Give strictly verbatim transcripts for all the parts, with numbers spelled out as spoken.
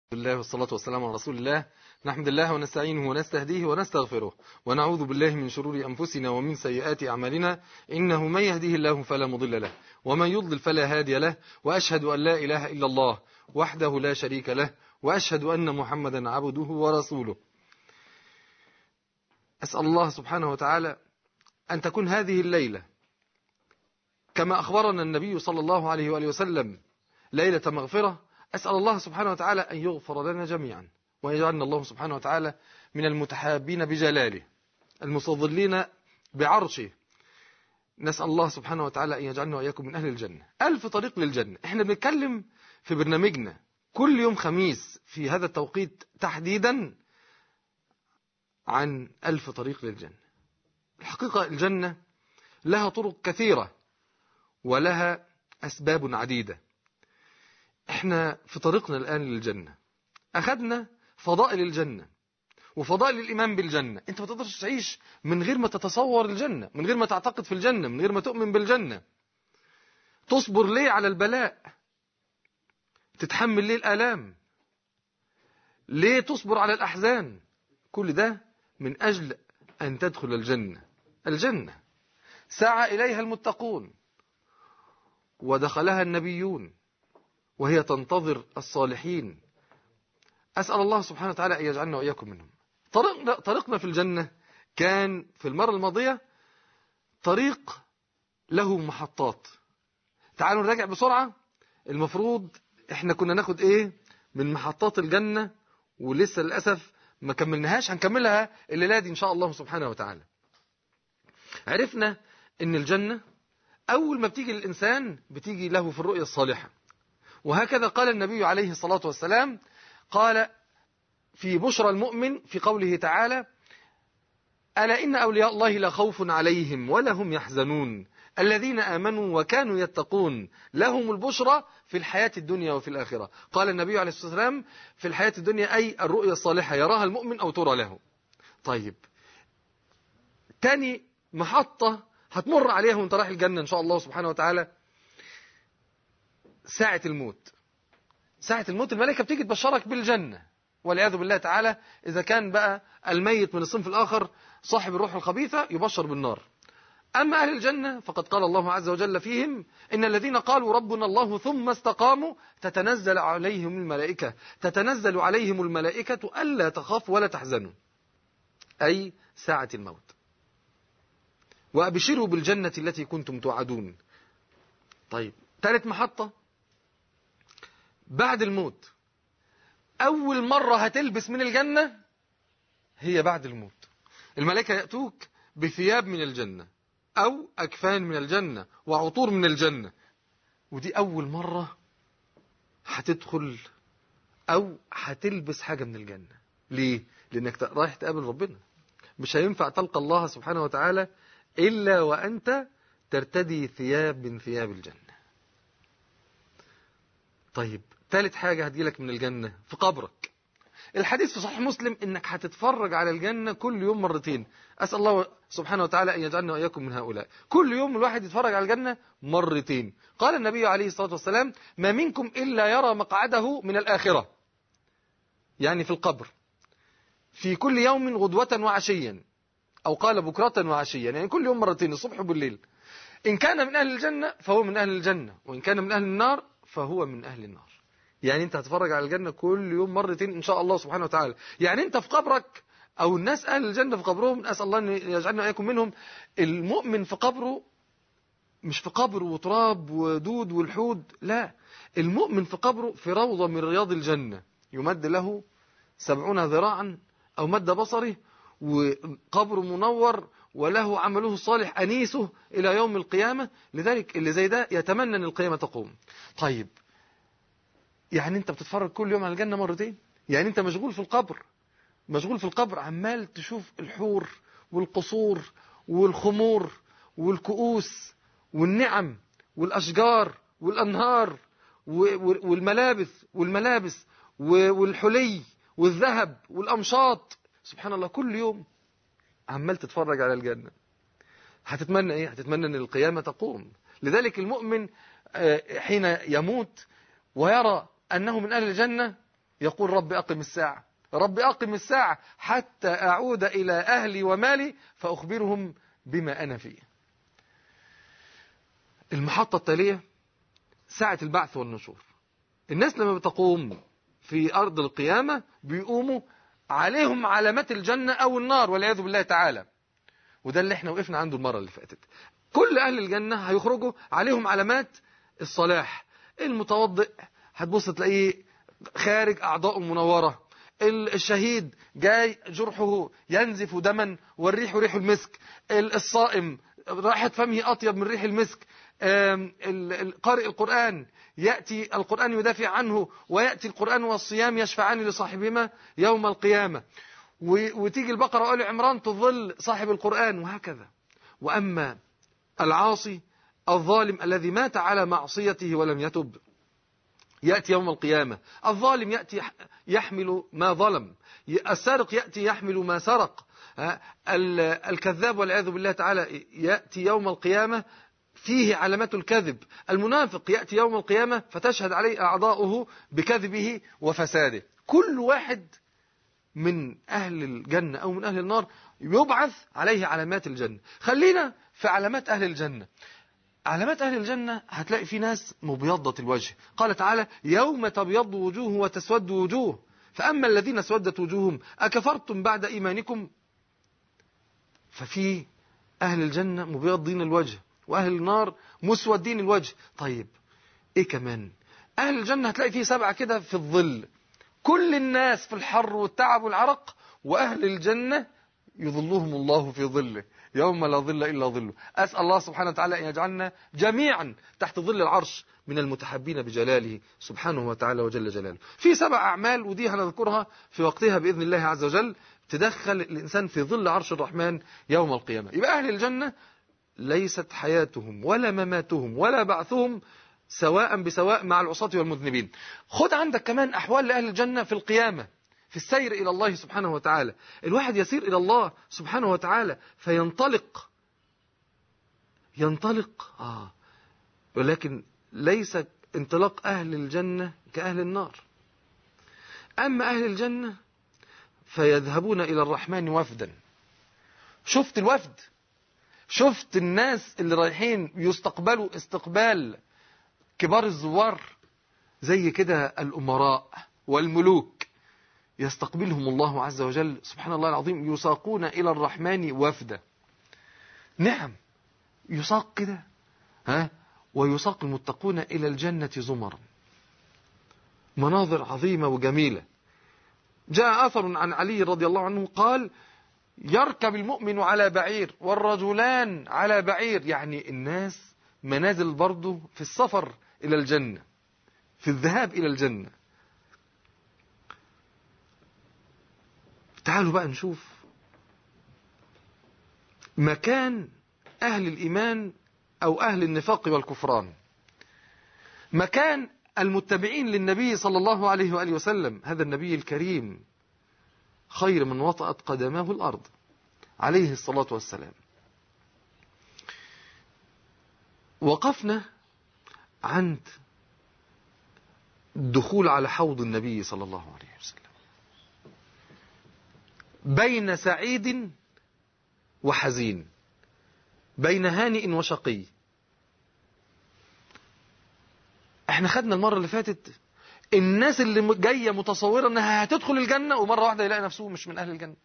الله والصلاة والسلام على رسول الله. نحمد الله ونستعينه ونستهديه ونستغفره ونعوذ بالله من شرور أنفسنا ومن سيئات أعمالنا، إنه من يهده الله فلا مضل له ومن يضلل فلا هادي له، وأشهد أن لا إله إلا الله وحده لا شريك له، وأشهد أن محمدا عبده ورسوله. أسأل الله سبحانه وتعالى أن تكون هذه الليلة كما أخبرنا النبي صلى الله عليه وآله وسلم ليلة مغفرة. أسأل الله سبحانه وتعالى أن يغفر لنا جميعا، ويجعلنا الله سبحانه وتعالى من المتحابين بجلاله المستظلين بعرشه. نسأل الله سبحانه وتعالى أن يجعلنا وإياكم من أهل الجنة. ألف طريق للجنة. احنا بنتكلم في برنامجنا كل يوم خميس في هذا التوقيت تحديدا عن ألف طريق للجنة. الحقيقة الجنة لها طرق كثيرة ولها أسباب عديدة. احنا في طريقنا الآن للجنة أخذنا فضائل الجنة وفضائل الإيمان بالجنة. انت ما تقدرش تعيش من غير ما تتصور الجنة، من غير ما تعتقد في الجنة، من غير ما تؤمن بالجنة. تصبر ليه على البلاء؟ تتحمل ليه الآلام؟ ليه تصبر على الأحزان؟ كل ده من أجل أن تدخل الجنة. الجنة سعى إليها المتقون ودخلها النبيون، وهي تنتظر الصالحين. أسأل الله سبحانه وتعالى أن يجعلنا وإياكم منهم. طريقنا, طريقنا في الجنة كان في المرة الماضية طريق له محطات. تعالوا نراجع بسرعة. المفروض احنا كنا ناخد ايه من محطات الجنة، ولسه للأسف ما كملناهاش، هنكملها الليلة دي إن شاء الله سبحانه وتعالى. عرفنا ان الجنة أول ما بتيجي للإنسان بتيجي له في الرؤية الصالحة، وهكذا قال النبي عليه الصلاة والسلام، قال في بشرى المؤمن في قوله تعالى: ألا إن أولياء الله لا خوف عليهم ولا هم يحزنون الذين آمنوا وكانوا يتقون لهم البشرى في الحياة الدنيا وفي الآخرة. قال النبي عليه الصلاة والسلام في الحياة الدنيا أي الرؤيا الصالحة يراها المؤمن أو ترى له. طيب، تاني محطة هتمر عليها وانت رايح الجنة إن شاء الله سبحانه وتعالى ساعة الموت. ساعة الموت الملائكة بتيجي تبشرك بالجنة، والعياذ بالله تعالى إذا كان بقى الميت من الصنف الآخر صاحب الروح الخبيثة يبشر بالنار. أما أهل الجنة فقد قال الله عز وجل فيهم: إن الذين قالوا ربنا الله ثم استقاموا تتنزل عليهم الملائكة تتنزل عليهم الملائكة ألا تخافوا ولا تحزنوا، أي ساعة الموت. وأبشروا بالجنة التي كنتم توعدون. طيب، ثالث محطة بعد الموت. أول مرة هتلبس من الجنة هي بعد الموت. الملائكة يأتوك بثياب من الجنة أو أكفان من الجنة وعطور من الجنة، ودي أول مرة هتدخل أو هتلبس حاجة من الجنة. ليه؟ لأنك رايح تقابل ربنا، مش هينفع تلقى الله سبحانه وتعالى إلا وأنت ترتدي ثياب من ثياب الجنة. طيب، ثالث حاجة هتجيلك من الجنة في قبرك. الحديث في صحيح مسلم إنك هتتفرج على الجنة كل يوم مرتين. أسأل الله سبحانه وتعالى أن يجعلنا وإياكم من هؤلاء. كل يوم الواحد يتفرج على الجنة مرتين. قال النبي عليه الصلاة والسلام: ما منكم إلا يرى مقعده من الآخرة، يعني في القبر، في كل يوم غدوة وعشيا، أو قال بكرة وعشيا، يعني كل يوم مرتين، الصبح وبالليل. إن كان من أهل الجنة فهو من أهل الجنة، وإن كان من أهل النار فهو من أهل النار. يعني أنت هتتفرج على الجنة كل يوم مرتين إن شاء الله سبحانه وتعالى. يعني أنت في قبرك، أو الناس أهل الجنة في قبرهم، أسأل الله أن يجعلنا وإياكم منهم. المؤمن في قبره مش في قبر وتراب ودود والحود، لا، المؤمن في قبره في روضة من رياض الجنة، يمد له سبعون ذراعا أو مد بصره، وقبر منور، وله عمله الصالح أنيسه إلى يوم القيامة. لذلك اللي زي ده يتمنى أن القيامة تقوم. طيب، يعني أنت بتتفرج كل يوم على الجنة مرتين، يعني أنت مشغول في القبر، مشغول في القبر عمال تشوف الحور والقصور والخمور والكؤوس والنعم والأشجار والأنهار والملابس والملابس والحلي والذهب والأمشاط. سبحان الله، كل يوم عمال تتفرج على الجنة. هتتمنى ايه؟ هتتمنى ان القيامة تقوم. لذلك المؤمن حين يموت ويرى أنه من أهل الجنة يقول رب أقم الساعة، رب أقم الساعة حتى أعود إلى أهلي ومالي فأخبرهم بما أنا فيه. المحطة التالية ساعة البعث والنشور. الناس لما بتقوم في أرض القيامة بيقوموا عليهم علامات الجنة أو النار والعياذ بالله تعالى، وده اللي احنا وقفنا عنده المرة اللي فاتت. كل أهل الجنة هيخرجوا عليهم علامات الصلاح. المتوضئ هتبص تلاقيه خارج أعضاء منورة، الشهيد جاي جرحه ينزف دما والريح ريح المسك، الصائم رائحة فمه أطيب من ريح المسك، قارئ القرآن يأتي القرآن يدافع عنه، ويأتي القرآن والصيام يشفعان لصاحبهما يوم القيامة، وتيجي البقرة وآل عمران تظل صاحب القرآن، وهكذا. وأما العاصي الظالم الذي مات على معصيته ولم يتب يأتي يوم القيامة. الظالم يأتي يحمل ما ظلم، السارق يأتي يحمل ما سرق، الكذاب والعياذ بالله تعالى يأتي يوم القيامة فيه علامات الكذب، المنافق يأتي يوم القيامة فتشهد عليه أعضاؤه بكذبه وفساده. كل واحد من أهل الجنة أو من أهل النار يبعث عليه علامات الجنة. خلينا في علامات أهل الجنة. علامات أهل الجنة هتلاقي في ناس مبيضة الوجه، قال تعالى يوم تبيض وجوه وتسود وجوه، فأما الذين اسودت وجوههم أكفرتم بعد إيمانكم. ففي أهل الجنة مبيضين الوجه، وأهل النار مسودين الوجه. طيب إيه كمان؟ أهل الجنة هتلاقي فيه سبعة كده في الظل، كل الناس في الحر والتعب والعرق، وأهل الجنة يظلهم الله في ظله يوم لا ظل إلا ظله. أسأل الله سبحانه وتعالى أن يجعلنا جميعا تحت ظل العرش من المتحبين بجلاله سبحانه وتعالى وجل جلاله. في سبع أعمال ودي هنذكرها في وقتها بإذن الله عز وجل تدخل الإنسان في ظل عرش الرحمن يوم القيامة. يبقى أهل الجنة ليست حياتهم ولا مماتهم ولا بعثهم سواء بسواء مع العصاة والمذنبين. خد عندك كمان أحوال لأهل الجنة في القيامة، في السير إلى الله سبحانه وتعالى. الواحد يسير إلى الله سبحانه وتعالى فينطلق ينطلق آه ولكن ليس انطلاق أهل الجنة كأهل النار. أما أهل الجنة فيذهبون إلى الرحمن وفدا. شفت الوفد؟ شفت الناس اللي رايحين يستقبلوا استقبال كبار الزوار؟ زي كده الأمراء والملوك يستقبلهم الله عز وجل سبحان الله العظيم، يساقون إلى الرحمن وفدا. نعم يساق كده ها ويساق المتقون إلى الجنة زمرا. مناظر عظيمة وجميلة. جاء أثر عن علي رضي الله عنه قال يركب المؤمن على بعير والرجلان على بعير، يعني الناس منازل برضو في السفر إلى الجنة، في الذهاب إلى الجنة. تعالوا بقى نشوف مكان أهل الإيمان أو أهل النفاق والكفران. مكان المتبعين للنبي صلى الله عليه وآله وسلم، هذا النبي الكريم خير من وطأت قدماه الأرض عليه الصلاة والسلام. وقفنا عند الدخول على حوض النبي صلى الله عليه وسلم بين سعيد وحزين، بين هانئ وشقي. احنا خدنا المرة اللي فاتت الناس اللي جاية متصورة انها هتدخل الجنة ومرة واحدة يلاقي نفسه مش من اهل الجنة.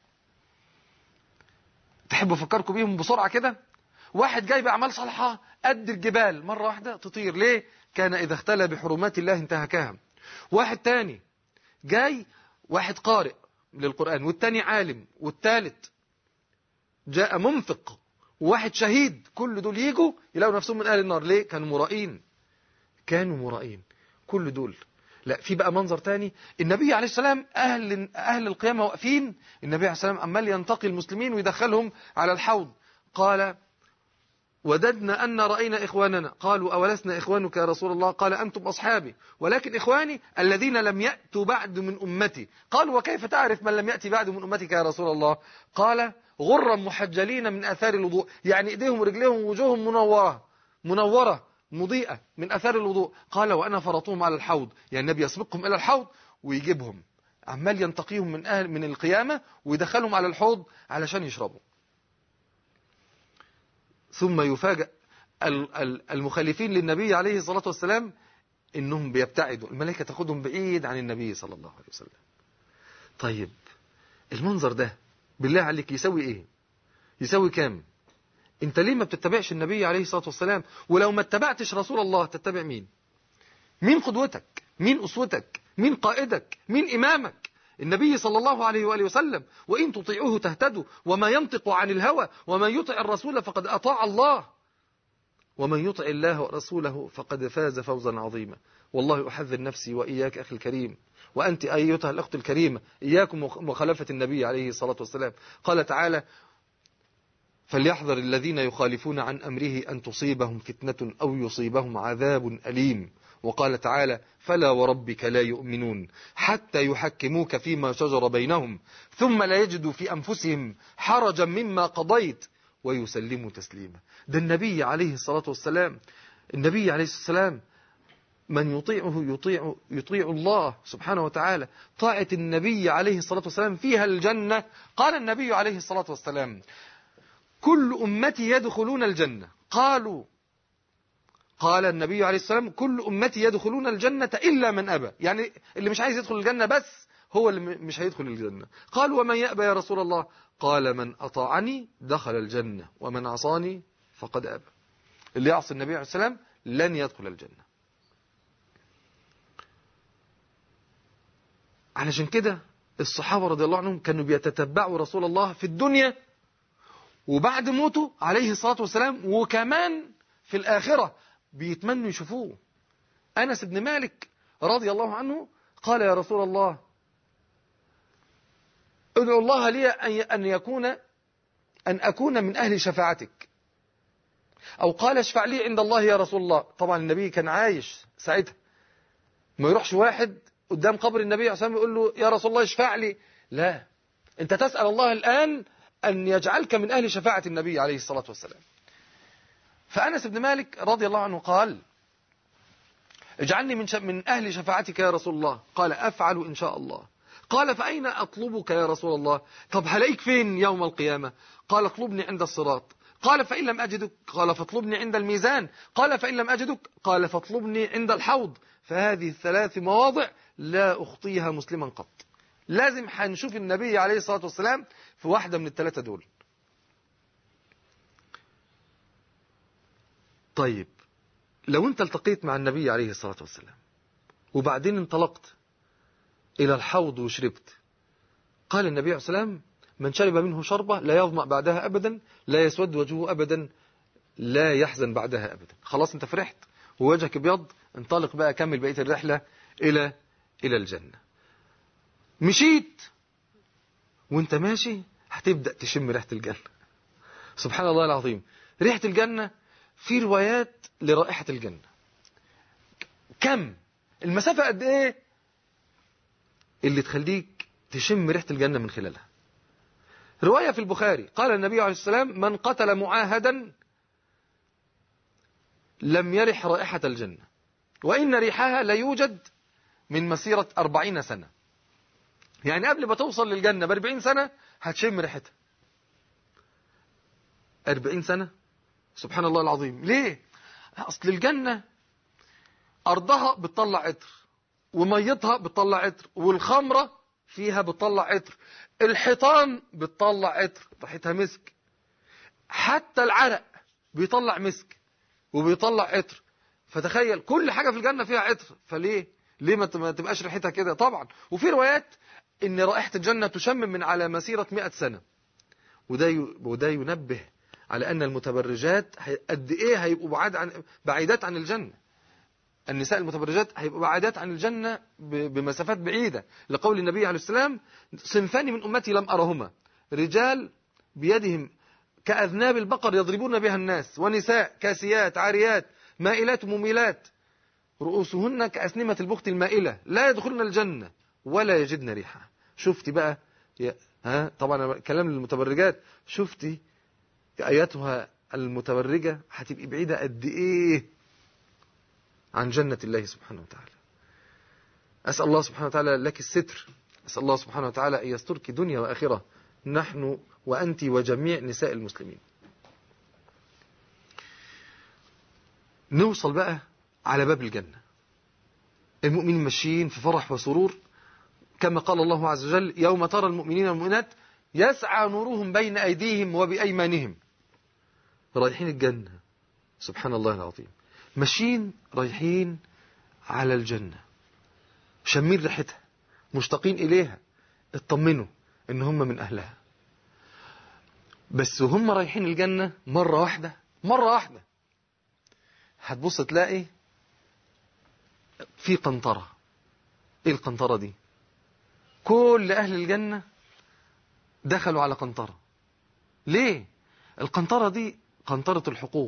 تحبوا افكركم بيهم بسرعة كده؟ واحد جاي بأعمال صالحة قد الجبال، مرة واحدة تطير. ليه؟ كان إذا اختلى بحرمات الله انتهكها. واحد تاني جاي، واحد قارئ للقرآن، والتاني عالم، والتالت جاء منفق، وواحد شهيد، كل دول يجوا يلاقوا نفسهم من أهل النار. ليه؟ كانوا مرائين، كانوا مرائين كل دول. لا، في بقى منظر تاني. النبي عليه السلام أهل, أهل القيامة واقفين، النبي عليه السلام أمال ينتقي المسلمين ويدخلهم على الحوض. قال وددنا أن رأينا إخواننا. قالوا أولسنا إخوانك يا رسول الله؟ قال أنتم أصحابي، ولكن إخواني الذين لم يأتوا بعد من أمتي. قالوا وكيف تعرف من لم يأتي بعد من أمتك يا رسول الله؟ قال غرا محجلين من آثار الوضوء، يعني إيديهم ورجليهم ووجوههم منورة منورة مضيئة من أثار الوضوء. قال وأنا فرطوهم على الحوض، يعني النبي يسبقهم إلى الحوض ويجيبهم عمال ينتقيهم من أهل من القيامة ويدخلهم على الحوض علشان يشربوا. ثم يفاجأ المخالفين للنبي عليه الصلاة والسلام إنهم بيبتعدوا، الملائكة تاخدهم بعيد عن النبي صلى الله عليه وسلم. طيب المنظر ده بالله عليك يسوي إيه؟ يسوي كام؟ انت ليه ما بتتبعش النبي عليه الصلاة والسلام؟ ولو ما اتبعتش رسول الله تتبع مين؟ مين قدوتك؟ مين أسوتك؟ مين قائدك؟ مين إمامك؟ النبي صلى الله عليه وآله وسلم. وإن تطيعوه تهتدوا وما ينطق عن الهوى ومن يطع الرسول فقد أطاع الله ومن يطع الله ورسوله فقد فاز فوزا عظيما. والله أحذر نفسي وإياك أخي الكريم، وأنت أيتها الأخت الكريمة، إياكم مخالفة النبي عليه الصلاة والسلام. قال تعالى: فليحذر الذين يخالفون عن أمره أن تصيبهم فتنة أو يصيبهم عذاب أليم. وقال تعالى: فلا وربك لا يؤمنون حتى يحكموك فيما شجر بينهم ثم لا يجدوا في أنفسهم حرجا مما قضيت ويسلموا تسليما. ده النبي عليه الصلاة والسلام. النبي عليه الصلاة والسلام من يطيعه يطيع, يطيع الله سبحانه وتعالى. طاعة النبي عليه الصلاة والسلام فيها الجنة. قال النبي عليه الصلاة والسلام: كل أمتي يدخلون الجنة. قالوا قال النبي عليه الصلاة والسلام: كل أمتي يدخلون الجنة إلا من أبى، يعني اللي مش عايز يدخل الجنة بس هو اللي مش هيدخل الجنة. قالوا: ومن يأبى يا رسول الله؟ قال: من أطاعني دخل الجنة ومن عصاني فقد أبى. اللي يعصي النبي عليه الصلاة والسلام لن يدخل الجنة. علشان كده الصحابة رضي الله عنهم كانوا بيتتبعوا رسول الله في الدنيا وبعد موته عليه الصلاة والسلام، وكمان في الآخرة بيتمنوا يشوفوه. أنس بن مالك رضي الله عنه قال: يا رسول الله ادعو الله لي أن يكون أن أكون من أهل شفاعتك، أو قال: اشفع لي عند الله يا رسول الله. طبعا النبي كان عايش ساعتها، ما يروحش واحد قدام قبر النبي عليه الصلاة والسلام يقول له: يا رسول الله اشفع لي. لا، أنت تسأل الله الآن أن يجعلك من أهل شفاعة النبي عليه الصلاة والسلام. فأنس بن مالك رضي الله عنه قال: اجعلني من, من أهل شفاعتك يا رسول الله. قال: أفعل إن شاء الله. قال: فأين أطلبك يا رسول الله؟ طب هلاقيك فين يوم القيامة؟ قال: اطلبني عند الصراط. قال: فإن لم أجدك؟ قال: فاطلبني عند الميزان. قال: فإن لم أجدك؟ قال: فاطلبني عند الحوض. فهذه الثلاث مواضع لا أخطيها مسلما قط. لازم هنشوف النبي عليه الصلاة والسلام في واحدة من الثلاثة دول. طيب لو انت التقيت مع النبي عليه الصلاة والسلام وبعدين انطلقت إلى الحوض وشربت، قال النبي عليه الصلاة والسلام: من شرب منه شربة لا يظمأ بعدها أبدا، لا يسود وجهه أبدا، لا يحزن بعدها أبدا. خلاص انت فرحت ووجهك ابيض، انطلق بقى كمل بقية الرحلة إلى إلى الجنة. مشيت وانت ماشي هتبدأ تشم ريحة الجنة. سبحان الله العظيم، ريحة الجنة في روايات لرائحة الجنة. كم المسافة قد ايه اللي تخليك تشم ريحة الجنة من خلالها؟ رواية في البخاري قال النبي عليه السلام: من قتل معاهدا لم يرح رائحة الجنة، وإن ريحها لا يوجد من مسيرة أربعين سنة. يعني قبل ما توصل للجنة بأربعين سنة هتشم ريحتها. أربعين سنة، سبحان الله العظيم. ليه؟ أصل الجنة أرضها بتطلع عطر، وميتها بتطلع عطر، والخمرة فيها بتطلع عطر، الحيطان بتطلع عطر ريحتها مسك، حتى العرق بيطلع مسك وبيطلع عطر. فتخيل كل حاجة في الجنة فيها عطر، فليه ليه ما تبقاش ريحتها كده؟ طبعا. وفي روايات ان رائحة الجنة تشمم من على مسيرة مئة سنة. وده وده ينبه على أن المتبرجات قد إيه هيبقوا بعاد عن بعيدات عن الجنة. النساء المتبرجات هيبقوا بعيدات عن الجنة بمسافات بعيدة، لقول النبي عليه السلام: صنفان من أمتي لم أرهما، رجال بيدهم كأذناب البقر يضربون بها الناس، ونساء كاسيات عاريات مائلات مميلات رؤوسهن كأسنمة البخت المائلة لا يدخلن الجنة ولا يجدن ريحها. شفتي بقى يا ها؟ طبعا كلام للمتبرجات. شفتي آياتها المتبرجة هتبقي بعيدة قد إيه عن جنة الله سبحانه وتعالى. أسأل الله سبحانه وتعالى لك الستر، أسأل الله سبحانه وتعالى أن يسترك دنيا وآخرة، نحن وأنت وجميع نساء المسلمين. نوصل بقى على باب الجنة، المؤمنين ماشيين في فرح وسرور، كما قال الله عز وجل: يوم ترى المؤمنين والمؤمنات يسعى نورهم بين أيديهم وبأيمانهم، رايحين الجنة. سبحان الله العظيم، ماشيين رايحين على الجنة، شمين ريحتها، مشتاقين إليها، اطمنوا إن هم من أهلها. بس هم رايحين الجنة مرة واحدة مرة واحدة هتبص تلاقي في قنطرة. إيه القنطرة دي؟ كل أهل الجنة دخلوا على قنطرة. ليه؟ القنطرة دي قنطرة الحقوق.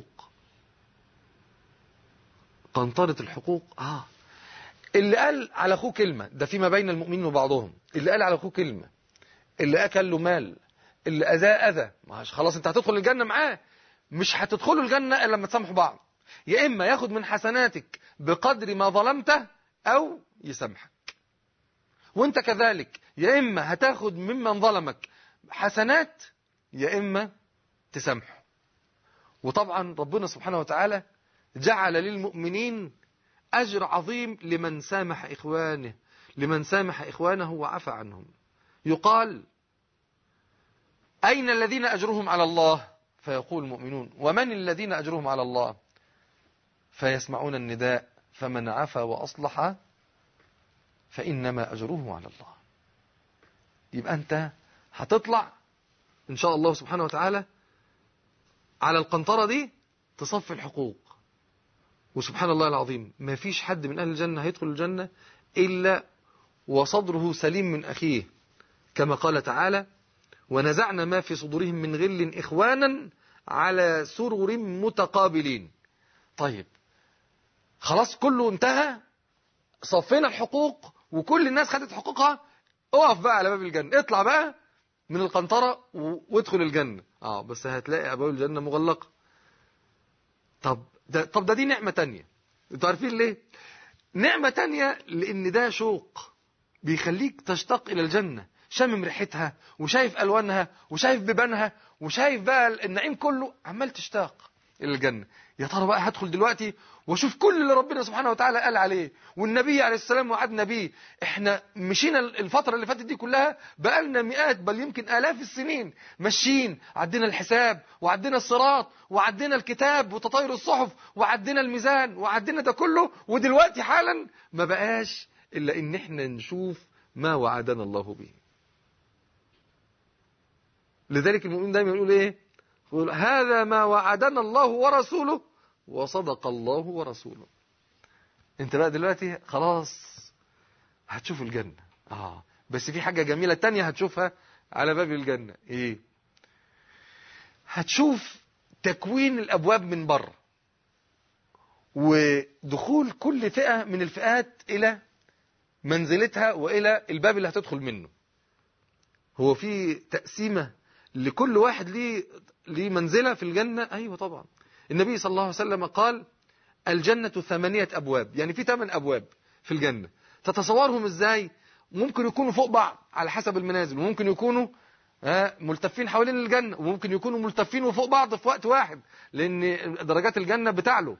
قنطرة الحقوق آه اللي قال على أخوه كلمة، ده فيما بين المؤمنين وبعضهم، اللي قال على أخوه كلمة، اللي أكل له مال، اللي أذى أذى، خلاص أنت هتدخل الجنة معاه. مش هتدخلوا الجنة إلا لما تسامحوا بعض، يا إما ياخد من حسناتك بقدر ما ظلمته أو يسامحك، وانت كذلك يا إما هتاخد ممن ظلمك حسنات يا إما تسامحه. وطبعا ربنا سبحانه وتعالى جعل للمؤمنين أجر عظيم لمن سامح إخوانه، لمن سامح إخوانه وعفى عنهم. يقال: أين الذين أجرهم على الله؟ فيقول المؤمنون: ومن الذين أجرهم على الله؟ فيسمعون النداء: فمن عفى وأصلح فإنما أجره على الله. يبقى أنت هتطلع إن شاء الله سبحانه وتعالى على القنطرة دي تصفي الحقوق. وسبحان الله العظيم، ما فيش حد من أهل الجنة هيدخل الجنة إلا وصدره سليم من أخيه، كما قال تعالى: ونزعنا ما في صدورهم من غل إخوانا على سرر متقابلين. طيب خلاص كله انتهى، صفينا الحقوق وكل الناس خدت حقوقها، اقف بقى على باب الجنة، اطلع بقى من القنطرة وادخل الجنة. اه بس هتلاقي أبواب الجنة مغلقة. طب ده طب ده دي نعمة تانية. انتوا عارفين ليه؟ نعمة تانية لأن ده شوق بيخليك تشتاق إلى الجنة، شامم ريحتها وشايف ألوانها وشايف بيبانها وشايف بقى النعيم كله، عمال تشتاق إلى الجنة. يا ترى بقى هدخل دلوقتي واشوف كل اللي ربنا سبحانه وتعالى قال عليه والنبي عليه السلام وعدنا بيه. احنا مشينا الفترة اللي فاتت دي كلها بقالنا مئات بل يمكن آلاف السنين ماشيين، عدينا الحساب وعدينا الصراط وعدينا الكتاب وتطاير الصحف وعدينا الميزان وعدينا ده كله، ودلوقتي حالا ما بقاش إلا إن احنا نشوف ما وعدنا الله به. لذلك المؤمن دايما يقول ايه؟ يقول: هذا ما وعدنا الله ورسوله وصدق الله ورسوله. انت بقى دلوقتي خلاص هتشوف الجنة. اه بس في حاجة جميلة تانية هتشوفها على باب الجنة. ايه؟ هتشوف تكوين الابواب من بره، ودخول كل فئة من الفئات الى منزلتها والى الباب اللي هتدخل منه. هو في تقسيمة لكل واحد ليه ليه منزلة في الجنة؟ ايوه طبعا. النبي صلى الله عليه وسلم قال: الجنة ثمانية أبواب، يعني في ثمان أبواب في الجنة. تتصورهم إزاي؟ ممكن يكونوا فوق بعض على حسب المنازل، وممكن يكونوا ملتفين حوالين الجنة، وممكن يكونوا ملتفين وفوق بعض في وقت واحد، لأن درجات الجنة بتعلو.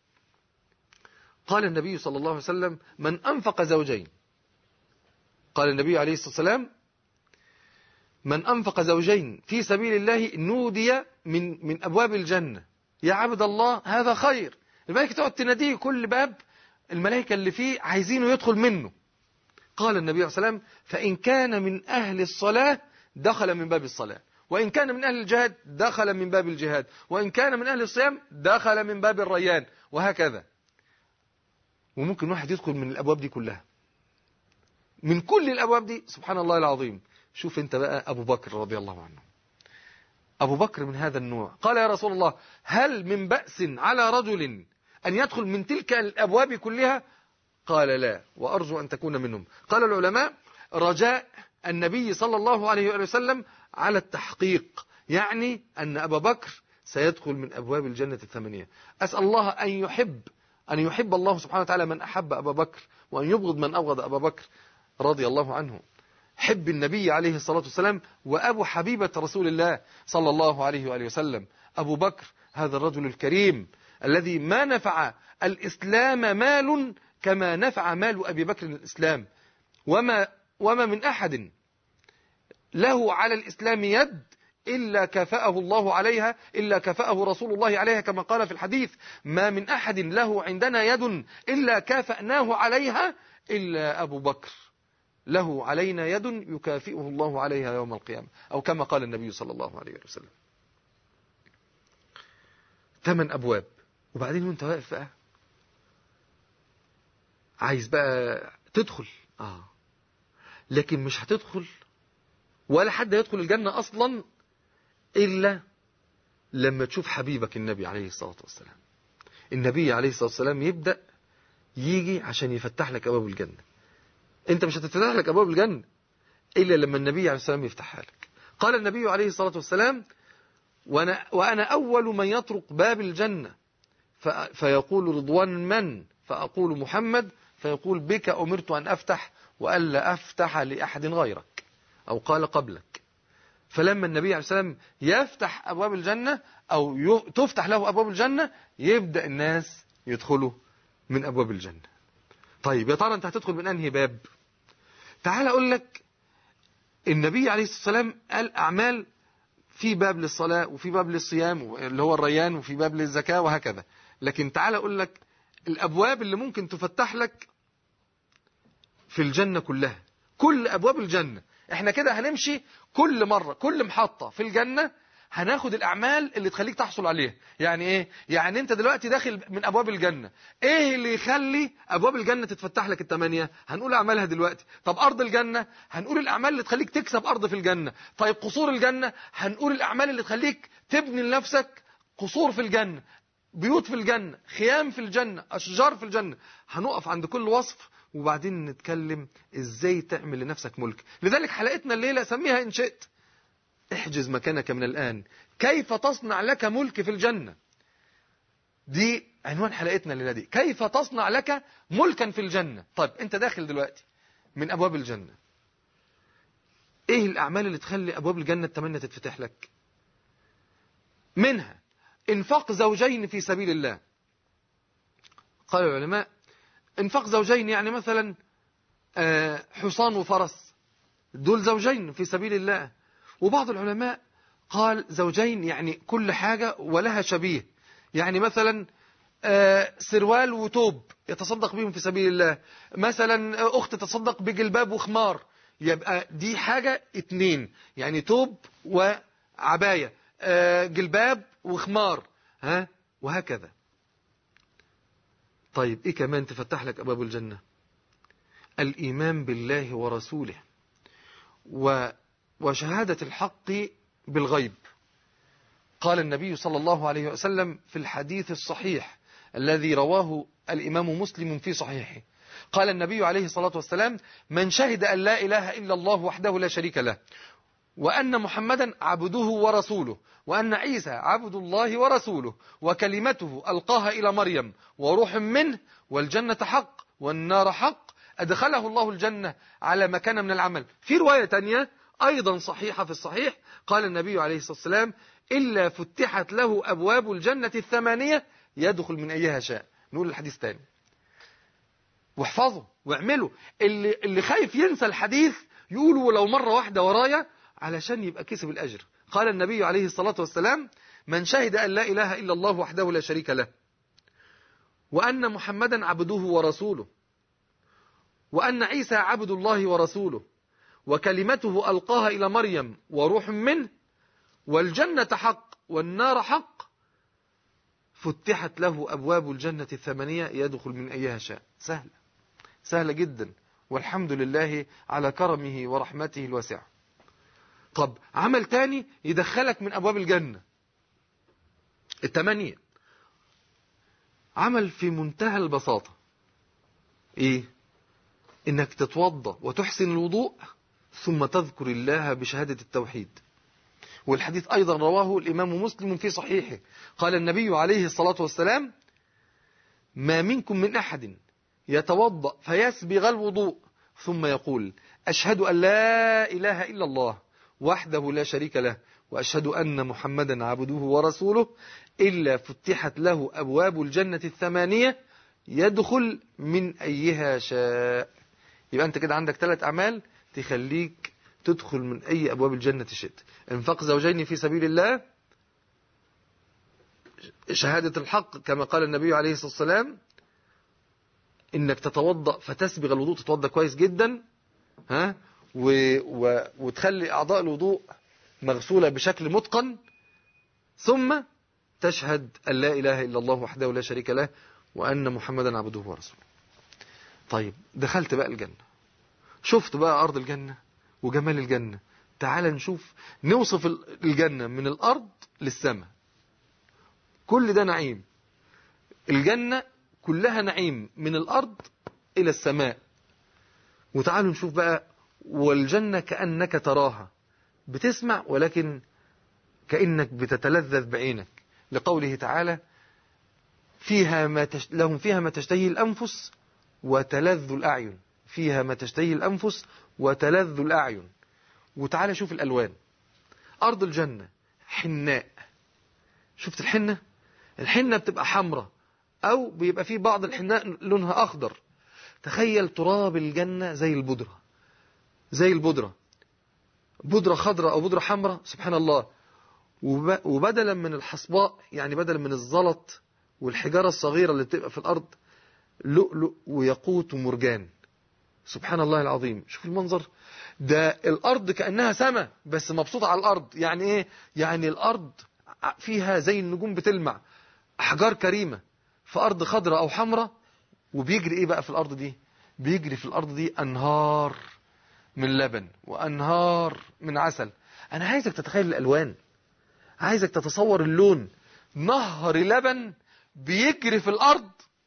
قال النبي صلى الله عليه وسلم: من أنفق زوجين، قال النبي عليه الصلاة والسلام: من أنفق زوجين في سبيل الله نودي من من أبواب الجنة: يا عبد الله هذا خير. الملائكة تقعد تناديه، كل باب الملائكة اللي فيه عايزينه يدخل منه. قال النبي عليه الصلاة والسلام: فإن كان من أهل الصلاة دخل من باب الصلاة، وإن كان من أهل الجهاد دخل من باب الجهاد، وإن كان من أهل الصيام دخل من باب الريان، وهكذا. وممكن واحد يدخل من الأبواب دي كلها، من كل الأبواب دي. سبحان الله العظيم. شوف انت بقى أبو بكر رضي الله عنه، أبو بكر من هذا النوع. قال: يا رسول الله، هل من بأس على رجل أن يدخل من تلك الأبواب كلها؟ قال: لا، وأرجو أن تكون منهم. قال العلماء: رجاء النبي صلى الله عليه وسلم على التحقيق، يعني أن أبا بكر سيدخل من أبواب الجنة الثمانية. أسأل الله أن يحب أن يحب الله سبحانه وتعالى من أحب أبا بكر، وأن يبغض من أبغض أبا بكر رضي الله عنه. حب النبي عليه الصلاة والسلام وأبو حبيبة رسول الله صلى الله عليه وآله وسلم أبو بكر، هذا الرجل الكريم الذي ما نفع الإسلام مال كما نفع مال أبي بكر الإسلام، وما, وما من أحد له على الإسلام يد إلا كفأه الله عليها، إلا كفأه رسول الله عليها، كما قال في الحديث: ما من أحد له عندنا يد إلا كافأناه عليها إلا أبو بكر، له علينا يد يكافئه الله عليها يوم القيامة، أو كما قال النبي صلى الله عليه وسلم. ثمان أبواب، وبعدين وانت واقف بقى عايز بقى تدخل، آه لكن مش هتدخل ولا حد يدخل الجنة أصلا إلا لما تشوف حبيبك النبي عليه الصلاة والسلام. النبي عليه الصلاة والسلام يبدأ يجي عشان يفتح لك أبواب الجنة. أنت مش هتفتح لك أبواب الجنة إلا لما النبي عليه الصلاة والسلام يفتحها لك. قال النبي عليه الصلاة والسلام: وأنا, وأنا أول من يطرق باب الجنة فيقول: رضوان من؟ فأقول: محمد. فيقول: بك أمرت أن أفتح وألا أفتح لأحد غيرك، أو قال قبلك. فلما النبي عليه السلام يفتح أبواب الجنة أو تفتح له أبواب الجنة يبدأ الناس يدخلوا من أبواب الجنة. طيب يا ترى أنت هتدخل من أنهي باب؟ تعال أقول لك، النبي عليه الصلاة والسلام قال أعمال، في باب للصلاة وفي باب للصيام اللي هو الريان وفي باب للزكاة وهكذا. لكن تعال أقول لك الأبواب اللي ممكن تفتح لك في الجنة كلها، كل أبواب الجنة. احنا كده هنمشي كل مرة كل محطة في الجنة هناخد الأعمال اللي تخليك تحصل عليها. يعني ايه؟ يعني انت دلوقتي داخل من أبواب الجنة، ايه اللي يخلي أبواب الجنة تتفتح لك الثمانية؟ هنقول أعمالها دلوقتي. طب أرض الجنة هنقول الأعمال اللي تخليك تكسب أرض في الجنة. طيب قصور الجنة هنقول الأعمال اللي تخليك تبني لنفسك قصور في الجنة، بيوت في الجنة، خيام في الجنة، أشجار في الجنة. هنقف عند كل وصف وبعدين نتكلم ازاي تعمل لنفسك ملك. لذلك حلقتنا الليلة سميها إن شئت احجز مكانك من الآن، كيف تصنع لك ملك في الجنة. دي عنوان حلقتنا الليلة دي، كيف تصنع لك ملكا في الجنة. طيب انت داخل دلوقتي من أبواب الجنة، ايه الأعمال اللي تخلي أبواب الجنة الثمانية تتفتح لك؟ منها انفاق زوجين في سبيل الله. قال العلماء انفاق زوجين يعني مثلا حصان وفرس، دول زوجين في سبيل الله. وبعض العلماء قال زوجين يعني كل حاجة ولها شبيه، يعني مثلا سروال وتوب يتصدق بهم في سبيل الله، مثلا أخت تتصدق بجلباب وخمار، يبقى دي حاجة اتنين، يعني توب وعباية، جلباب وخمار، ها وهكذا. طيب ايه كمان تفتح لك أبواب الجنة؟ الإيمان بالله ورسوله و وشهادة الحق بالغيب. قال النبي صلى الله عليه وسلم في الحديث الصحيح الذي رواه الإمام مسلم في صحيحه، قال النبي عليه الصلاة والسلام: من شهد أن لا إله إلا الله وحده لا شريك له، وأن محمدا عبده ورسوله، وأن عيسى عبد الله ورسوله، وكلمته ألقاها إلى مريم، وروح منه، والجنة حق والنار حق، أدخله الله الجنة على ما كان من العمل. في رواية تانية أيضا صحيحة في الصحيح، قال النبي عليه الصلاة والسلام: إلا فتحت له أبواب الجنة الثمانية يدخل من أيها شاء. نقول الحديث تاني واحفظه واعمله. اللي, اللي خايف ينسى الحديث يقوله ولو مرة واحدة ورايا علشان يبقى كسب الأجر. قال النبي عليه الصلاة والسلام: من شهد أن لا إله إلا الله وحده لا شريك له، وأن محمدا عبده ورسوله، وأن عيسى عبد الله ورسوله، وكلمته ألقاها إلى مريم، وروح منه، والجنة حق والنار حق، فتحت له أبواب الجنة الثمانية يدخل من أيها شاء. سهلة سهلة جدا، والحمد لله على كرمه ورحمته الواسعة. طب عمل تاني يدخلك من أبواب الجنة الثمانية، عمل في منتهى البساطة. إيه؟ إنك تتوضأ وتحسن الوضوء ثم تذكر الله بشهادة التوحيد. والحديث أيضا رواه الإمام مسلم في صحيحه، قال النبي عليه الصلاة والسلام: ما منكم من أحد يتوضأ فيسبغ الوضوء ثم يقول أشهد أن لا إله إلا الله وحده لا شريك له وأشهد أن محمدا عبده ورسوله إلا فتحت له أبواب الجنة الثمانية يدخل من أيها شاء. يبقى أنت كده عندك ثلاث أعمال تخليك تدخل من أي أبواب الجنة شئت: انفاق زوجين في سبيل الله، شهادة الحق كما قال النبي عليه الصلاة والسلام، إنك تتوضأ فتسبغ الوضوء، تتوضأ كويس جدا، ها و... و... وتخلي أعضاء الوضوء مغسولة بشكل متقن، ثم تشهد أن لا إله إلا الله وحده لا شريك له وأن محمدا عبده ورسوله. طيب دخلت بقى الجنة، شفت بقى أرض الجنة وجمال الجنة. تعال نشوف، نوصف الجنة من الأرض للسماء. كل ده نعيم، الجنة كلها نعيم من الأرض إلى السماء. وتعالوا نشوف بقى، والجنة كأنك تراها، بتسمع ولكن كأنك بتتلذذ بعينك، لقوله تعالى فيها ما تش... لهم فيها ما تشتهي الأنفس وتلذ الأعين، فيها ما تشتهي الأنفس وتلذ الأعين. وتعالى شوف الألوان. أرض الجنة حناء، شفت الحنة؟ الحنة بتبقى حمراء أو بيبقى فيه بعض الحناء لونها أخضر. تخيل تراب الجنة زي البودرة، زي البودرة، بودرة خضراء أو بودرة حمراء، سبحان الله. وبدلا من الحصباء، يعني بدلا من الزلط والحجارة الصغيرة اللي بتبقى في الأرض، لؤلؤ وياقوت ومرجان. سبحان الله العظيم. شوف المنظر ده، الأرض كأنها سماء بس مبسوطة على الأرض. يعني إيه؟ يعني الأرض فيها زي النجوم بتلمع، أحجار كريمة في أرض خضراء أو حمراء. وبيجري إيه بقى في الأرض دي؟ بيجري في الأرض دي أنهار من لبن وأنهار من عسل. أنا عايزك تتخيل الألوان، عايزك تتصور اللون. نهر لبن بيجري في الأرض،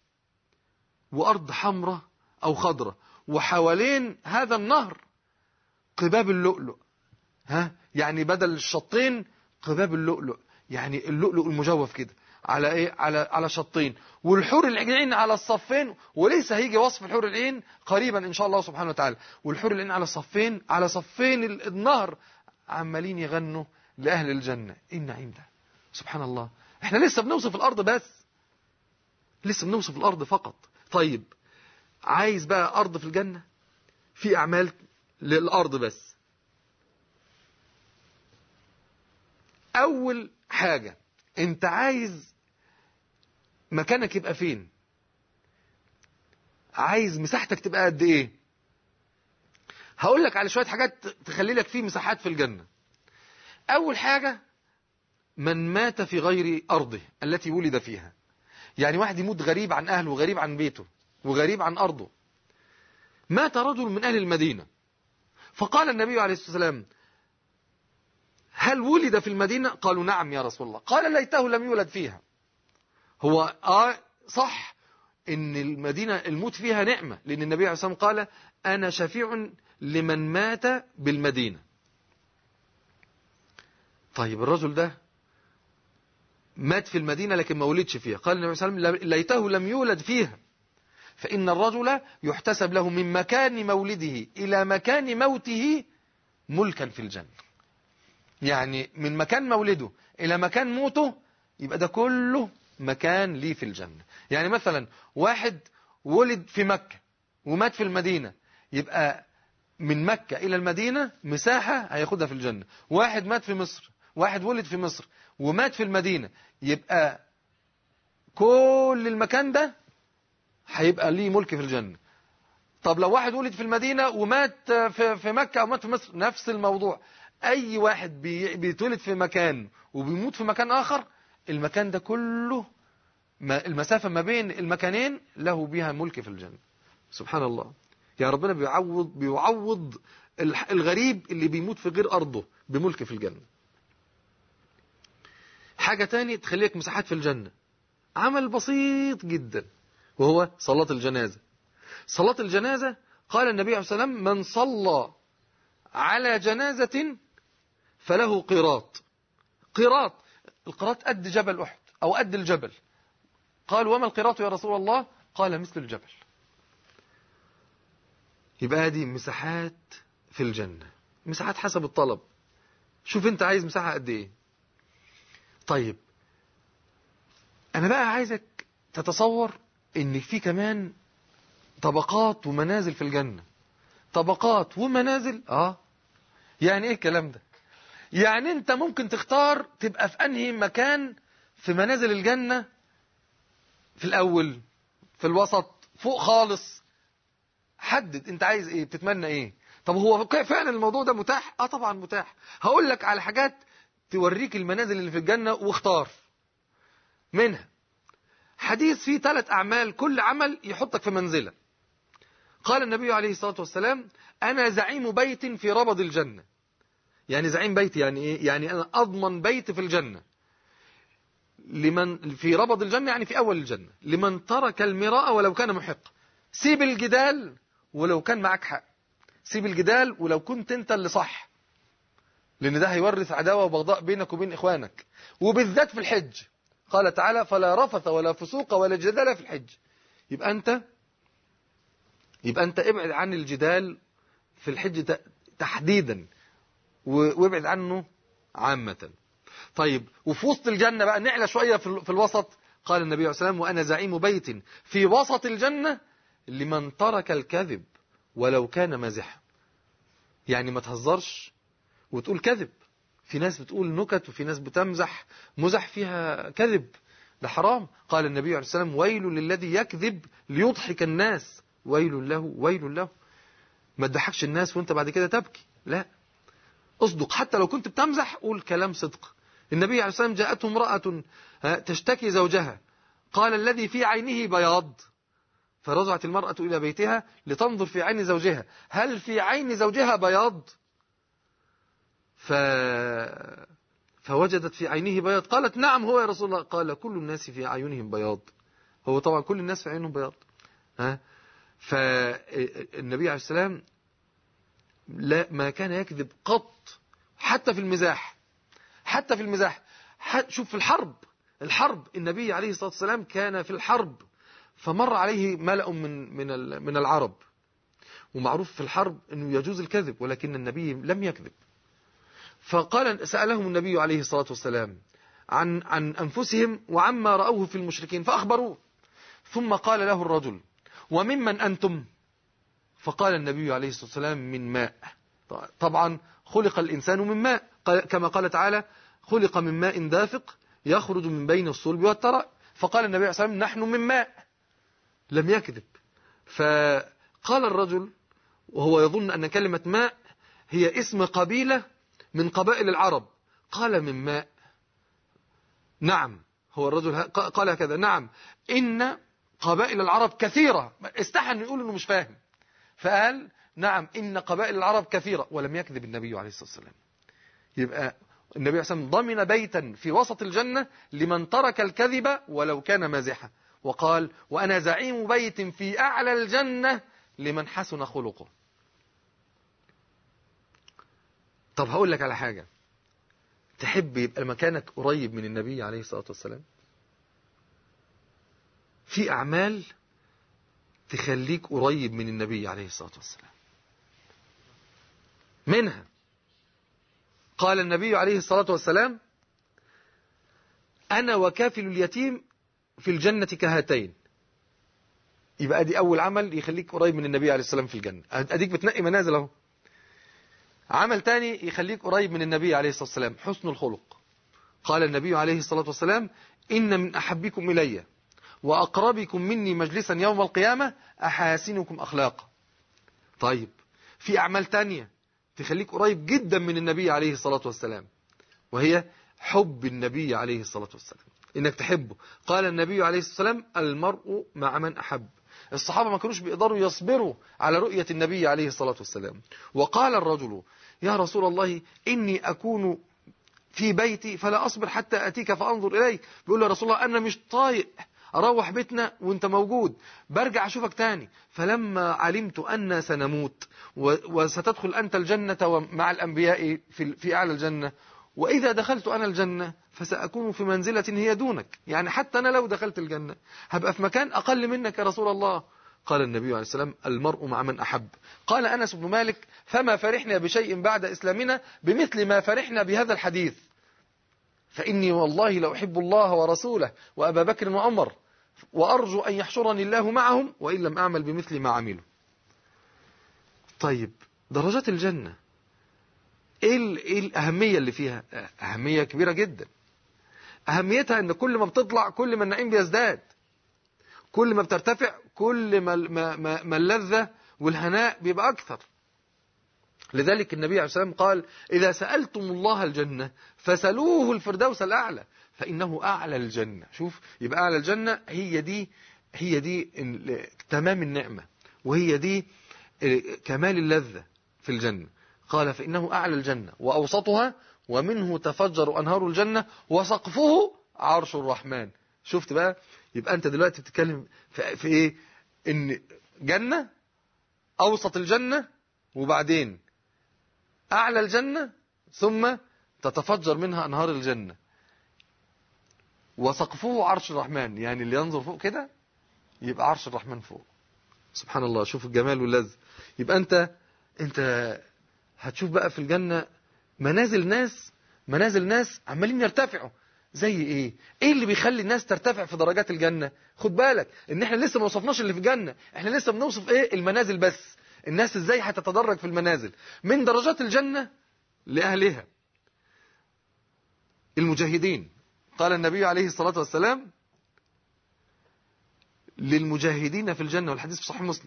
وأرض حمراء أو خضراء، وحوالين هذا النهر قباب اللؤلؤ. ها يعني بدل الشطين قباب اللؤلؤ، يعني اللؤلؤ المجوف كده على ايه، على على شطين، والحور العين على الصفين. وليس هيجي وصف الحور العين قريبا ان شاء الله سبحانه وتعالى. والحور العين على الصفين، على صفين النهر عمالين يغنوا لأهل الجنة. ايه النعيم ده، سبحان الله. احنا لسه بنوصف الأرض بس، لسه بنوصف الأرض فقط. طيب عايز بقى أرض في الجنة، في أعمال للأرض بس. أول حاجة، أنت عايز مكانك يبقى فين؟ عايز مساحتك تبقى قد إيه؟ هقول لك على شوية حاجات تخلي لك فيه مساحات في الجنة. أول حاجة، من مات في غير أرضه التي ولد فيها. يعني واحد يموت غريب عن أهله وغريب عن بيته وغريب عن أرضه. مات رجل من أهل المدينة، فقال النبي عليه الصلاة والسلام هل ولد في المدينة؟ قالوا نعم يا رسول الله. قال ليته لم يولد فيها. هو آه صح إن المدينة الموت فيها نعمة، لأن النبي عليه الصلاة والسلام قال أنا شفيع لمن مات بالمدينة. طيب الرجل ده مات في المدينة لكن ما ولدش فيها. قال النبي صلى الله عليه وسلم ليته لم يولد فيها، فإن الرجل يحتسب له من مكان مولده إلى مكان موته ملكا في الجنة. يعني من مكان مولده إلى مكان موته يبقى ده كله مكان ليه في الجنة. يعني مثلا واحد ولد في مكة ومات في المدينة، يبقى من مكة إلى المدينة مساحة هياخدها في الجنة. واحد مات في مصر، واحد ولد في مصر ومات في المدينة، يبقى كل المكان ده هيبقى ليه ملك في الجنة. طب لو واحد ولد في المدينة ومات في في مكة أو مات في مصر، نفس الموضوع. أي واحد بيتولد في مكان وبيموت في مكان آخر، المكان ده كله المسافة ما بين المكانين له بها ملك في الجنة. سبحان الله. يا ربنا بيعوض بيعوض الغريب اللي بيموت في غير أرضه بملك في الجنة. حاجة تاني تخليك مساحات في الجنة، عمل بسيط جدا، وهو صلاة الجنازة. صلاة الجنازة قال النبي عليه الصلاة والسلام من صلى على جنازة فله قيراط. قيراط، القيراط قد جبل أحد أو قد الجبل. قال وما القيراط يا رسول الله؟ قال مثل الجبل. يبقى هذه مساحات في الجنة، مساحات حسب الطلب. شوف انت عايز مساحة قد ايه. طيب انا بقى عايزك تتصور ان في كمان طبقات ومنازل في الجنة. طبقات ومنازل. اه يعني ايه الكلام ده؟ يعني انت ممكن تختار تبقى في انهي مكان في منازل الجنة، في الاول، في الوسط، فوق خالص. حدد انت عايز ايه، بتتمنى ايه. طب هو فعلا الموضوع ده متاح؟ اه طبعا متاح. هقول لك على حاجات توريك المنازل اللي في الجنة واختار منها. حديث فيه ثلاث اعمال، كل عمل يحطك في منزلة. قال النبي عليه الصلاة والسلام انا زعيم بيت في ربض الجنة. يعني زعيم بيت يعني ايه؟ يعني انا اضمن بيت في الجنة. لمن في ربض الجنة يعني في اول الجنة. لمن ترك المراء ولو كان محق. سيب الجدال ولو كان معك حق. سيب الجدال ولو كنت انت اللي صح، لان ده هيورث عداوة وبغضاء بينك وبين اخوانك، وبالذات في الحج. قال تعالى فلا رفث ولا فسوق ولا جدال في الحج. يبقى انت يبقى انت ابعد عن الجدال في الحج تحديدا، وابعد عنه عامة. طيب وفي وسط الجنة بقى نعلى شوية في الوسط. قال النبي عليه الصلاة والسلام وأنا زعيم بيت في وسط الجنة لمن ترك الكذب ولو كان مازحا. يعني ما تهزرش وتقول كذب. في ناس بتقول نكت وفي ناس بتمزح، مزح فيها كذب، ده حرام. قال النبي عليه الصلاة والسلام ويل للذي يكذب ليضحك الناس، ويل له ويل له. ما تضحكش الناس وانت بعد كده تبكي، لا، اصدق. حتى لو كنت بتمزح قول كلام صدق. النبي عليه الصلاة والسلام جاءته امرأة تشتكي زوجها، قال الذي في عينه بياض. فرجعت المرأة إلى بيتها لتنظر في عين زوجها هل في عين زوجها بياض، ف... فوجدت في عينه بياض. قالت نعم هو يا رسول الله. قال كل الناس في عيونهم بياض. هو طبعا كل الناس في عينهم بياض. ها؟ فالنبي عليه السلام لا ما كان يكذب قط، حتى في المزاح. حتى في المزاح. شوف في الحرب الحرب النبي عليه الصلاة والسلام كان في الحرب، فمر عليه ملأ من من من العرب، ومعروف في الحرب انه يجوز الكذب، ولكن النبي لم يكذب. فقال سألهم النبي عليه الصلاة والسلام عن عن أنفسهم وعما رأوه في المشركين فأخبروه. ثم قال له الرجل وممن أنتم؟ فقال النبي عليه الصلاة والسلام من ماء. طبعا خلق الإنسان من ماء، كما قال تعالى خلق من ماء دافق يخرج من بين الصلب والترائب. فقال النبي عليه الصلاة والسلام نحن من ماء، لم يكذب. فقال الرجل وهو يظن أن كلمة ماء هي اسم قبيلة من قبائل العرب، قال من ماء. نعم هو الرجل قال هكذا، نعم إن قبائل العرب كثيرة. استحى أن يقول أنه مش فاهم، فقال نعم إن قبائل العرب كثيرة، ولم يكذب النبي عليه الصلاة والسلام. يبقى النبي عليه الصلاة والسلام ضمن بيتا في وسط الجنة لمن ترك الكذب ولو كان مازحا. وقال وأنا زعيم بيت في أعلى الجنة لمن حسن خلقه. طب هقول لك على حاجة، تحب يبقى مكانك قريب من النبي عليه الصلاة والسلام؟ في أعمال تخليك قريب من النبي عليه الصلاة والسلام. منها قال النبي عليه الصلاة والسلام أنا وكافل اليتيم في الجنة كهاتين. يبقى دي أول عمل يخليك قريب من النبي عليه الصلاة والسلام في الجنة. أديك بتنقي منازل اهو. عمل تاني يخليك قريب من النبي عليه الصلاة والسلام حسن الخلق. قال النبي عليه الصلاة والسلام إن من أحبكم إلي وأقربكم مني مجلسا يوم القيامة أحاسنكم أخلاقا. طيب في أعمال تانية تخليك قريب جدا من النبي عليه الصلاة والسلام، وهي حب النبي عليه الصلاة والسلام، إنك تحبه. قال النبي عليه الصلاة والسلام المرء مع من أحب. الصحابة ما كانوش بيقدروا يصبروا على رؤية النبي عليه الصلاة والسلام. وقال الرجل يا رسول الله إني أكون في بيتي فلا أصبر حتى أتيك فأنظر إليك. بيقول له يا رسول الله أنا مش طايق أروح بيتنا وانت موجود، برجع أشوفك تاني. فلما علمت أن سنموت وستدخل أنت الجنة مع الأنبياء في في أعلى الجنة وإذا دخلت أنا الجنة فسأكون في منزلة هي دونك، يعني حتى أنا لو دخلت الجنة هبقى في مكان أقل منك يا رسول الله. قال النبي عليه السلام المرء مع من أحب. قال أنس بن مالك فما فرحنا بشيء بعد إسلامنا بمثل ما فرحنا بهذا الحديث، فإني والله لأحب الله ورسوله وأبا بكر وعمر وأرجو أن يحشرني الله معهم وإن لم أعمل بمثل ما عملوا. طيب درجات الجنة إيه, إيه الأهمية اللي فيها؟ أهمية كبيرة جدا. أهميتها أن كل ما بتطلع كل ما النعيم بيزداد، كل ما بترتفع كل ما, ما, ما, ما اللذة والهناء بيبقى أكثر. لذلك النبي عليه الصلاة والسلام قال إذا سألتم الله الجنة فسألوه الفردوس الأعلى فإنه أعلى الجنة. شوف، يبقى أعلى الجنة هي دي هي دي تمام النعمة، وهي دي كمال اللذة في الجنة. قال فإنه أعلى الجنة وأوسطها ومنه تفجر أنهار الجنة وسقفه عرش الرحمن. شفت بقى؟ يبقى أنت دلوقتي بتتكلم في, في إيه؟ إن جنة، أوسط الجنة، وبعدين أعلى الجنة، ثم تتفجر منها أنهار الجنة، وسقفه عرش الرحمن. يعني اللي ينظر فوق كده يبقى عرش الرحمن فوق. سبحان الله، شوف الجمال واللذة. يبقى أنت أنت هتشوف بقى في الجنة منازل ناس منازل ناس عمالين يرتفعوا. زي ايه؟ ايه اللي بيخلي الناس ترتفع في درجات الجنة؟ خد بالك ان احنا لسه ما وصفناش اللي في الجنة، احنا لسه بنوصف ايه؟ المنازل بس. الناس ازاي هتتدرج في المنازل من درجات الجنة لأهلها. المجاهدين، قال النبي عليه الصلاة والسلام للمجاهدين في الجنة، والحديث في صحيح مسلم،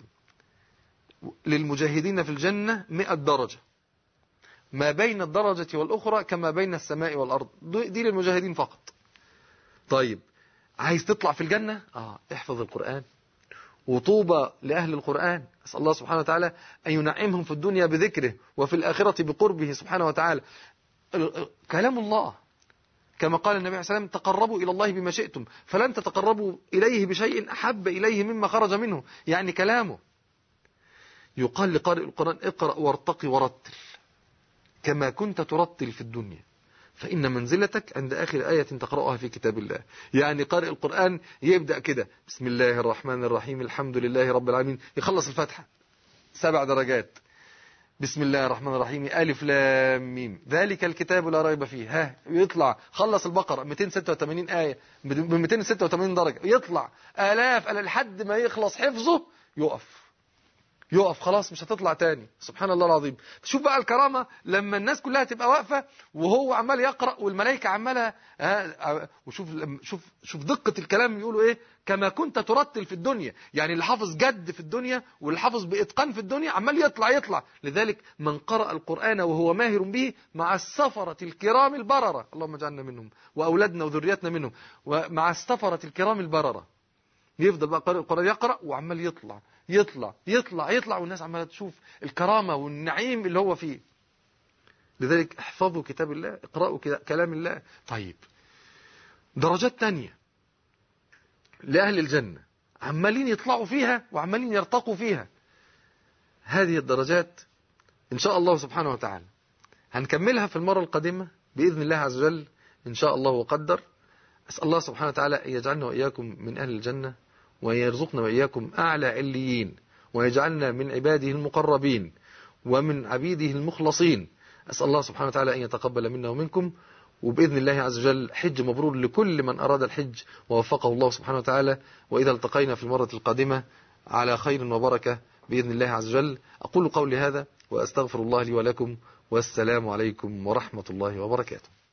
للمجاهدين في الجنة مئة درجة، ما بين الدرجة والأخرى كما بين السماء والأرض. دي للمجاهدين فقط. طيب عايز تطلع في الجنة؟ آه احفظ القرآن، وطوبى لأهل القرآن. أسأل الله سبحانه وتعالى أن ينعمهم في الدنيا بذكره وفي الآخرة بقربه سبحانه وتعالى. كلام الله كما قال النبي عليه الصلاة والسلام تقربوا إلى الله بما شئتم فلن تتقربوا إليه بشيء أحب إليه مما خرج منه. يعني كلامه. يقال لقارئ القرآن اقرأ وارتقي ورتل كما كنت ترتل في الدنيا فإن منزلتك عند آخر آية تقرأها في كتاب الله. يعني قارئ القرآن يبدأ كده بسم الله الرحمن الرحيم الحمد لله رب العالمين، يخلص الفاتحة سبع درجات، بسم الله الرحمن الرحيم ألف لام ميم ذلك الكتاب لا ريب فيه، ها يطلع خلص البقرة مئتين وستة وثمانين آية ب مئتين وستة وثمانين درجة، يطلع آلاف لحد ما يخلص حفظه يقف يقف خلاص مش هتطلع تاني. سبحان الله العظيم. شوف بقى الكرامة لما الناس كلها تبقى واقفة وهو عمال يقرأ والملائكة عمالة، وشوف شوف شوف دقة الكلام. يقولوا ايه؟ كما كنت ترتل في الدنيا. يعني اللي حافظ جد في الدنيا واللي حافظ بإتقان في الدنيا عمال يطلع يطلع. لذلك من قرأ القرآن وهو ماهر به مع السفرة الكرام البررة، اللهم اجعلنا منهم وأولادنا وذرياتنا منهم، ومع السفرة الكرام البررة، يفضل بقى قارئ القرآن يقرأ وعمال يطلع يطلع يطلع يطلع والناس عمالة تشوف الكرامة والنعيم اللي هو فيه. لذلك احفظوا كتاب الله، اقرأوا كلام الله. طيب درجات تانية لأهل الجنة عمالين يطلعوا فيها وعمالين يرتقوا فيها. هذه الدرجات إن شاء الله سبحانه وتعالى هنكملها في المرة القادمة بإذن الله عز وجل إن شاء الله وقدر. أسأل الله سبحانه وتعالى أن يجعلنا وإياكم من أهل الجنة، وأن يرزقنا وإياكم أعلى عليين، ويجعلنا من عباده المقربين ومن عبيده المخلصين. أسأل الله سبحانه وتعالى أن يتقبل منا ومنكم، وبإذن الله عز وجل حج مبرور لكل من أراد الحج ووفقه الله سبحانه وتعالى. وإذا التقينا في المرة القادمة على خير وبركة بإذن الله عز وجل. أقول قولي هذا وأستغفر الله لي ولكم، والسلام عليكم ورحمة الله وبركاته.